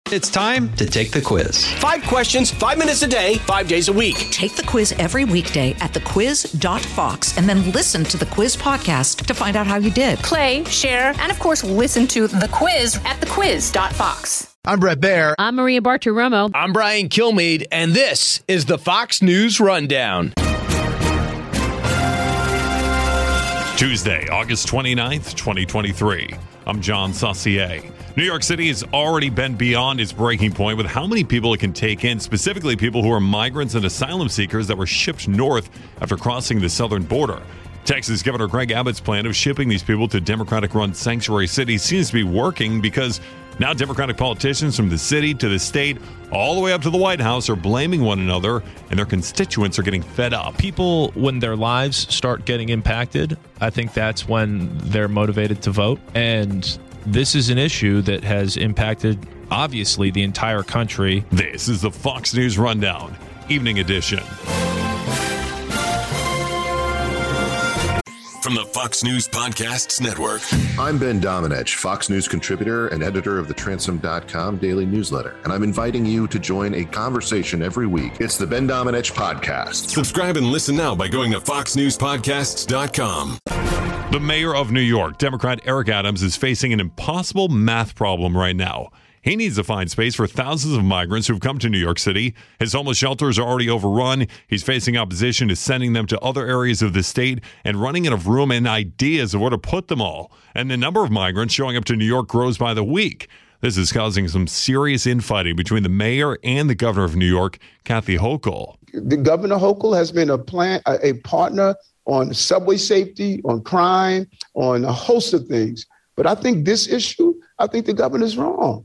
It's time to take the quiz. 5 questions, 5 minutes a day, 5 days a week. Take the quiz every weekday at thequiz.fox and then listen to the quiz podcast to find out how you did. Play, share, and of course, listen to The Quiz at thequiz.fox. I'm Brett Baer. I'm Maria Bartiromo. I'm Brian Kilmeade, and this is the Fox News Rundown. Tuesday, August 29th, 2023. I'm John Saucier. New York City has already been beyond its breaking point with how many people it can take in, specifically people who are migrants and asylum seekers that were shipped north after crossing the southern border. Texas Governor Greg Abbott's plan of shipping these people to Democratic-run sanctuary cities seems to be working because now Democratic politicians from the city to the state, all the way up to the White House, are blaming one another, and their constituents are getting fed up. People, when their lives start getting impacted, I think that's when they're motivated to vote. And this is an issue that has impacted, obviously, the entire country. This is the Fox News Rundown, Evening Edition. From the Fox News Podcasts Network. I'm Ben Domenech, Fox News contributor and editor of the Transom.com daily newsletter, and I'm inviting you to join a conversation every week. It's the Ben Domenech Podcast. Subscribe and listen now by going to foxnewspodcasts.com. The mayor of New York, Democrat Eric Adams, is facing an impossible math problem right now. He needs to find space for thousands of migrants who've come to New York City. His homeless shelters are already overrun. He's facing opposition to sending them to other areas of the state and running out of room and ideas of where to put them all. And the number of migrants showing up to New York grows by the week. This is causing some serious infighting between the mayor and the governor of New York, Kathy Hochul. The Governor Hochul has been a partner on subway safety, on crime, on a host of things. But I think this issue, I think the governor's wrong.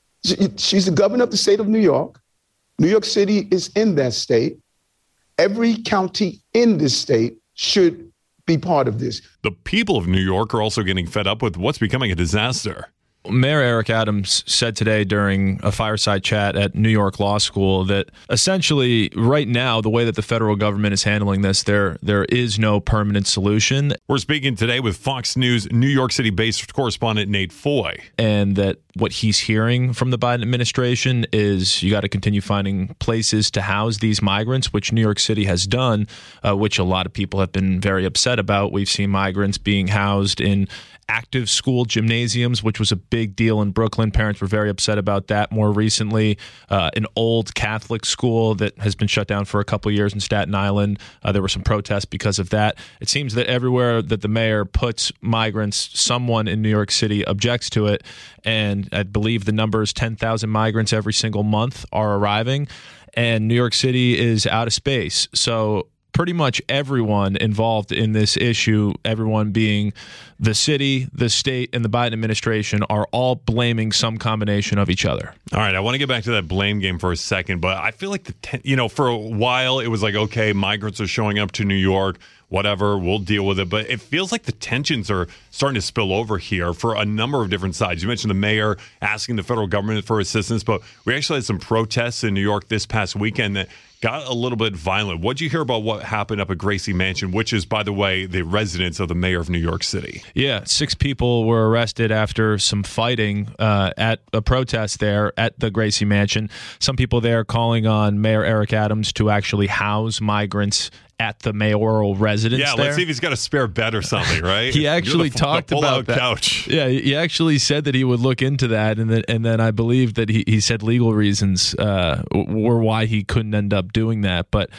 She's the governor of the state of New York. New York City is in that state. Every county in this state should be part of this. The people of New York are also getting fed up with what's becoming a disaster. Mayor Eric Adams said today during a fireside chat at New York Law School that essentially right now, the way that the federal government is handling this, there is no permanent solution. We're speaking today with Fox News New York City-based correspondent Nate Foy. And that what he's hearing from the Biden administration is you got to continue finding places to house these migrants, which New York City has done, which a lot of people have been very upset about. We've seen migrants being housed in active school gymnasiums, which was a big deal in Brooklyn. Parents were very upset about that. More recently, an old Catholic school that has been shut down for a couple of years in Staten Island. There were some protests because of that. It seems that everywhere that the mayor puts migrants, someone in New York City objects to it. And I believe the number is 10,000 migrants every single month are arriving. And New York City is out of space. So pretty much everyone involved in this issue, everyone being the city, the state, and the Biden administration, are all blaming some combination of each other. All right, I want to get back to that blame game for a second, but I feel like for a while it was like, okay, migrants are showing up to New York, whatever, we'll deal with it. But it feels like the tensions are starting to spill over here for a number of different sides. You mentioned the mayor asking the federal government for assistance, but we actually had some protests in New York this past weekend that got a little bit violent. What'd you hear about what happened up at Gracie Mansion, which is, by the way, the residence of the mayor of New York City? Yeah, 6 people were arrested after some fighting at a protest there at the Gracie Mansion. Some people there calling on Mayor Eric Adams to actually house migrants at the mayoral residence. Yeah, there. Let's see if he's got a spare bed or something, right? He actually talked about that. Couch. Yeah, he actually said that he would look into that, and then I believe that he said legal reasons were why he couldn't end up doing that. But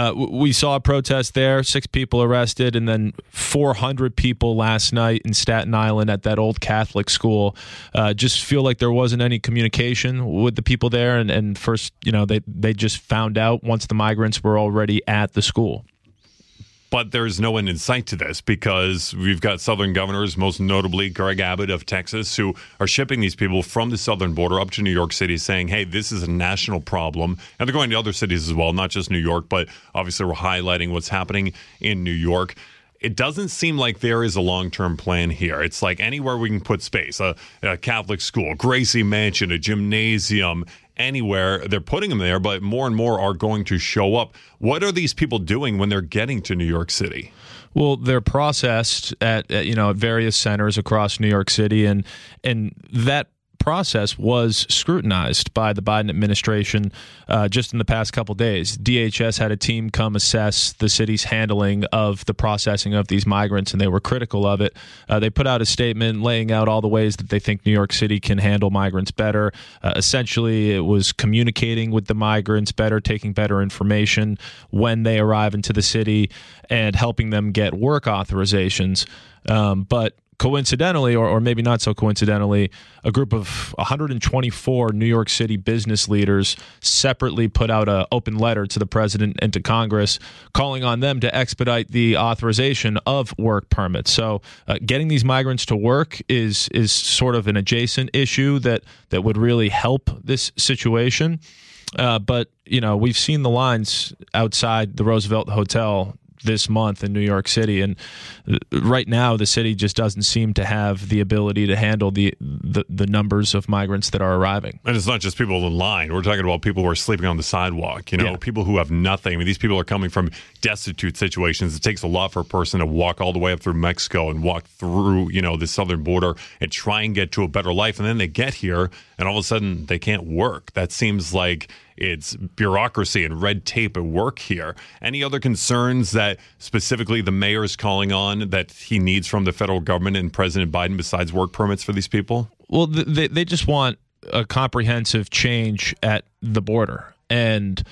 we saw a protest there, 6 people arrested, and then 400 people last night in Staten Island at that old Catholic school. Just feel like there wasn't any communication with the people there, and first, they just found out once the migrants were already at the school. But there's no end in sight to this because we've got southern governors, most notably Greg Abbott of Texas, who are shipping these people from the southern border up to New York City saying, hey, this is a national problem. And they're going to other cities as well, not just New York, but obviously we're highlighting what's happening in New York. It doesn't seem like there is a long-term plan here. It's like anywhere we can put space, a Catholic school, Gracie Mansion, a gymnasium, anywhere, they're putting them there, but more and more are going to show up. What are these people doing when they're getting to New York City? Well, they're processed at various centers across New York City, and that process was scrutinized by the Biden administration just in the past couple days. DHS had a team come assess the city's handling of the processing of these migrants, and they were critical of it. They put out a statement laying out all the ways that they think New York City can handle migrants better. Essentially, it was communicating with the migrants better, taking better information when they arrive into the city, and helping them get work authorizations. But coincidentally, or maybe not so coincidentally, a group of 124 New York City business leaders separately put out an open letter to the president and to Congress calling on them to expedite the authorization of work permits. So getting these migrants to work is sort of an adjacent issue that would really help this situation. But, we've seen the lines outside the Roosevelt Hotel this month in New York City, and right now the city just doesn't seem to have the ability to handle the numbers of migrants that are arriving. And it's not just people in line. We're talking about people who are sleeping on the sidewalk, people who have nothing. I mean, these people are coming from destitute situations. It takes a lot for a person to walk all the way up through Mexico and walk through, the southern border and try and get to a better life. And then they get here and all of a sudden they can't work. That seems like it's bureaucracy and red tape at work here. Any other concerns that specifically the mayor is calling on that he needs from the federal government and President Biden besides work permits for these people? Well, they just want a comprehensive change at the border. And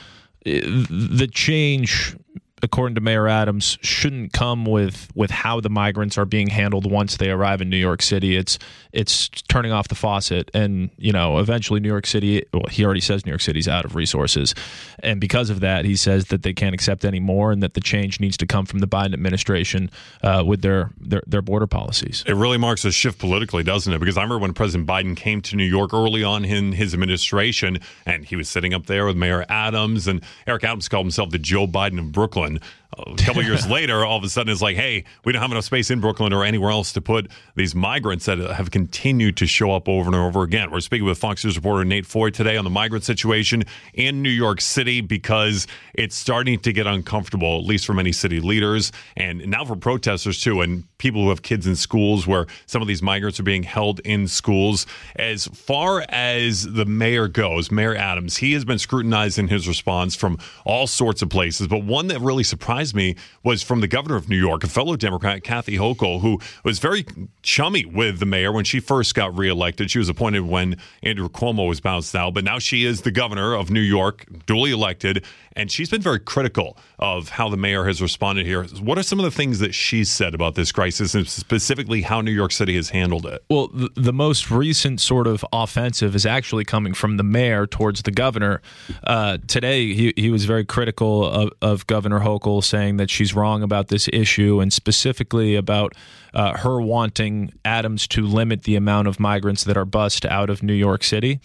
the change, according to Mayor Adams, shouldn't come with how the migrants are being handled once they arrive in New York City. It's turning off the faucet, and eventually New York City. Well, he already says New York City's out of resources, and because of that, he says that they can't accept any more, and that the change needs to come from the Biden administration with their border policies. It really marks a shift politically, doesn't it? Because I remember when President Biden came to New York early on in his administration, and he was sitting up there with Mayor Adams, and Eric Adams called himself the Joe Biden of Brooklyn. A couple of years later, all of a sudden it's like, hey, we don't have enough space in Brooklyn or anywhere else to put these migrants that have continued to show up over and over again. We're speaking with Fox News reporter Nate Foy today on the migrant situation in New York City because it's starting to get uncomfortable, at least for many city leaders, and now for protesters too, and people who have kids in schools where some of these migrants are being held in schools. As far as the mayor goes, Mayor Adams, he has been scrutinized in his response from all sorts of places, but one that really surprised me was from the governor of New York, a fellow Democrat, Kathy Hochul, who was very chummy with the mayor when she first got reelected. She was appointed when Andrew Cuomo was bounced out, but now she is the governor of New York, duly elected, and she's been very critical of how the mayor has responded here. What are some of the things that she's said about this crisis, and specifically how New York City has handled it? Well, the most recent sort of offensive is actually coming from the mayor towards the governor. Today, he was very critical of Governor Hochul, saying that she's wrong about this issue, and specifically about her wanting Adams to limit the amount of migrants that are bused out of New York City.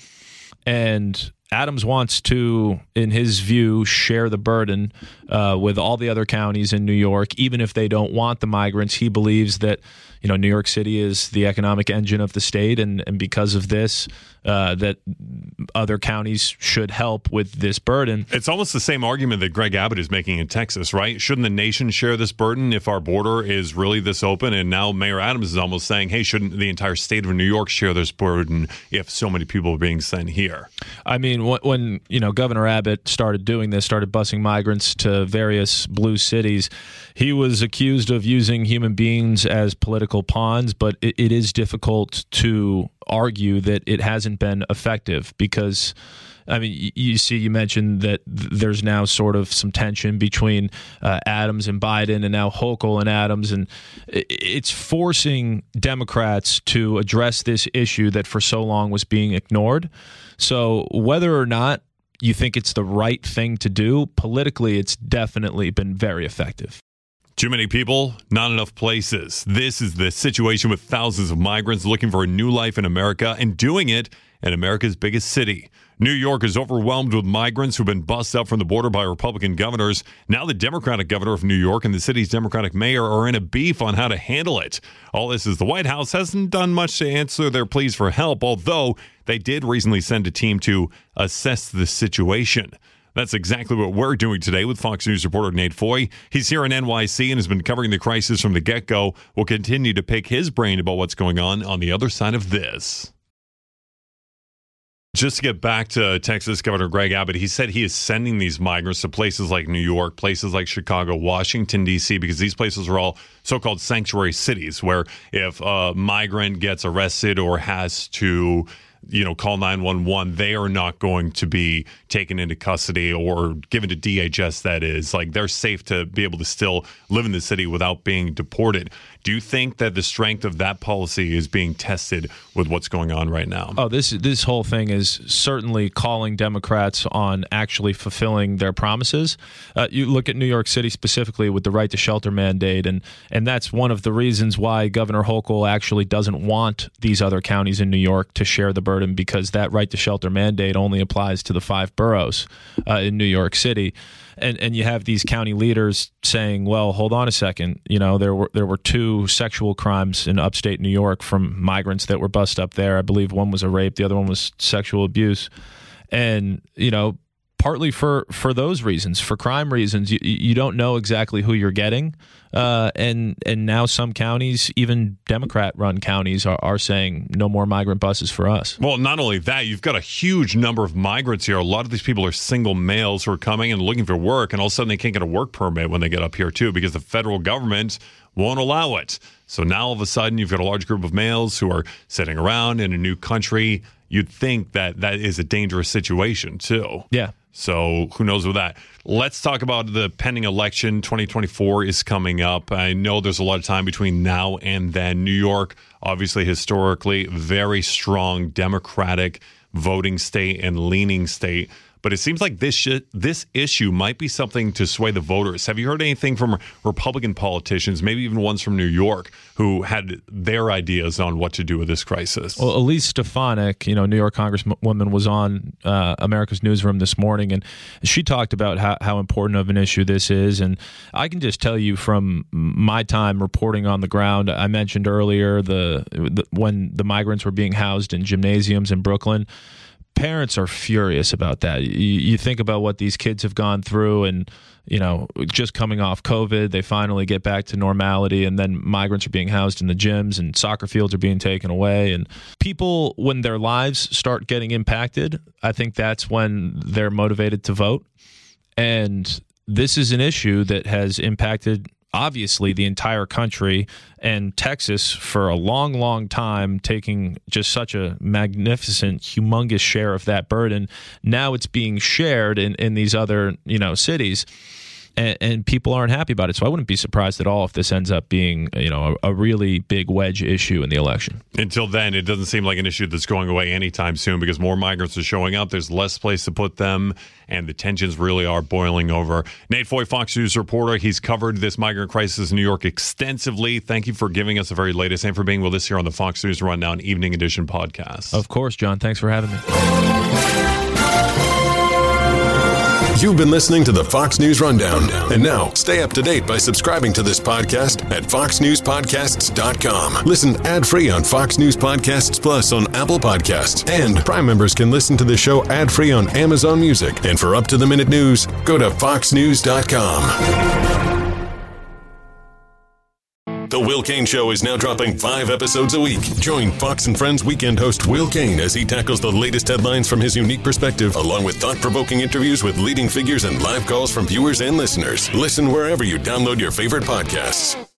And Adams wants to, in his view, share the burden with all the other counties in New York, even if they don't want the migrants. He believes that, New York City is the economic engine of the state, and because of this, that other counties should help with this burden. It's almost the same argument that Greg Abbott is making in Texas, right? Shouldn't the nation share this burden if our border is really this open? And now Mayor Adams is almost saying, hey, shouldn't the entire state of New York share this burden if so many people are being sent here? I mean, when Governor Abbott started doing this, started busing migrants to various blue cities, he was accused of using human beings as political pawns, but it is difficult to argue that it hasn't been effective because, I mean, you mentioned that there's now sort of some tension between Adams and Biden, and now Hochul and Adams, and it's forcing Democrats to address this issue that for so long was being ignored. So whether or not you think it's the right thing to do, politically, it's definitely been very effective. Too many people, not enough places. This is the situation with thousands of migrants looking for a new life in America and doing it in America's biggest city. New York is overwhelmed with migrants who've been bussed up from the border by Republican governors. Now the Democratic governor of New York and the city's Democratic mayor are in a beef on how to handle it. All this is the White House hasn't done much to answer their pleas for help, although they did recently send a team to assess the situation. That's exactly what we're doing today with Fox News reporter Nate Foy. He's here in NYC and has been covering the crisis from the get-go. We'll continue to pick his brain about what's going on the other side of this. Just to get back to Texas Governor Greg Abbott, he said he is sending these migrants to places like New York, places like Chicago, Washington, D.C., because these places are all so-called sanctuary cities where if a migrant gets arrested or has to call 911, they are not going to be taken into custody or given to DHS, that is. Like, they're safe to be able to still live in the city without being deported. Do you think that the strength of that policy is being tested with what's going on right now? Oh, this whole thing is certainly calling Democrats on actually fulfilling their promises. You look at New York City specifically with the right to shelter mandate, and that's one of the reasons why Governor Hochul actually doesn't want these other counties in New York to share the burden, because that right to shelter mandate only applies to the 5 boroughs in New York City. And you have these county leaders saying, well, hold on a second. There were 2 sexual crimes in upstate New York from migrants that were busted up there. I believe one was a rape. The other one was sexual abuse. And, partly for those reasons, for crime reasons, you don't know exactly who you're getting. And now some counties, even Democrat-run counties, are saying no more migrant buses for us. Well, not only that, you've got a huge number of migrants here. A lot of these people are single males who are coming and looking for work, and all of a sudden they can't get a work permit when they get up here, too, because the federal government won't allow it. So now all of a sudden you've got a large group of males who are sitting around in a new country. You'd think that is a dangerous situation, too. Yeah. So who knows with that. Let's talk about the pending election. 2024 is coming up. I know there's a lot of time between now and then. New York, obviously, historically, very strong Democratic voting state and leaning state. But it seems like this issue might be something to sway the voters. Have you heard anything from Republican politicians, maybe even ones from New York, who had their ideas on what to do with this crisis? Well, Elise Stefanik, New York Congresswoman, was on America's Newsroom this morning, and she talked about how important of an issue this is. And I can just tell you from my time reporting on the ground, I mentioned earlier when the migrants were being housed in gymnasiums in Brooklyn. Parents are furious about that. You think about what these kids have gone through, and just coming off COVID, they finally get back to normality, and then migrants are being housed in the gyms, and soccer fields are being taken away. And people, when their lives start getting impacted, I think that's when they're motivated to vote. And this is an issue that has impacted, obviously, the entire country, and Texas for a long, long time, taking just such a magnificent, humongous share of that burden. Now it's being shared in these other, cities. And people aren't happy about it. So I wouldn't be surprised at all if this ends up being, a really big wedge issue in the election. Until then, it doesn't seem like an issue that's going away anytime soon, because more migrants are showing up. There's less place to put them, and the tensions really are boiling over. Nate Foy, Fox News reporter. He's covered this migrant crisis in New York extensively. Thank you for giving us the very latest and for being with us here on the Fox News Rundown Evening Edition podcast. Of course, John. Thanks for having me. You've been listening to the Fox News Rundown. And now, stay up to date by subscribing to this podcast at foxnewspodcasts.com. Listen ad-free on Fox News Podcasts Plus on Apple Podcasts. And Prime members can listen to the show ad-free on Amazon Music. And for up-to-the-minute news, go to foxnews.com. The Will Cain Show is now dropping 5 episodes a week. Join Fox and Friends weekend host Will Cain as he tackles the latest headlines from his unique perspective, along with thought-provoking interviews with leading figures and live calls from viewers and listeners. Listen wherever you download your favorite podcasts.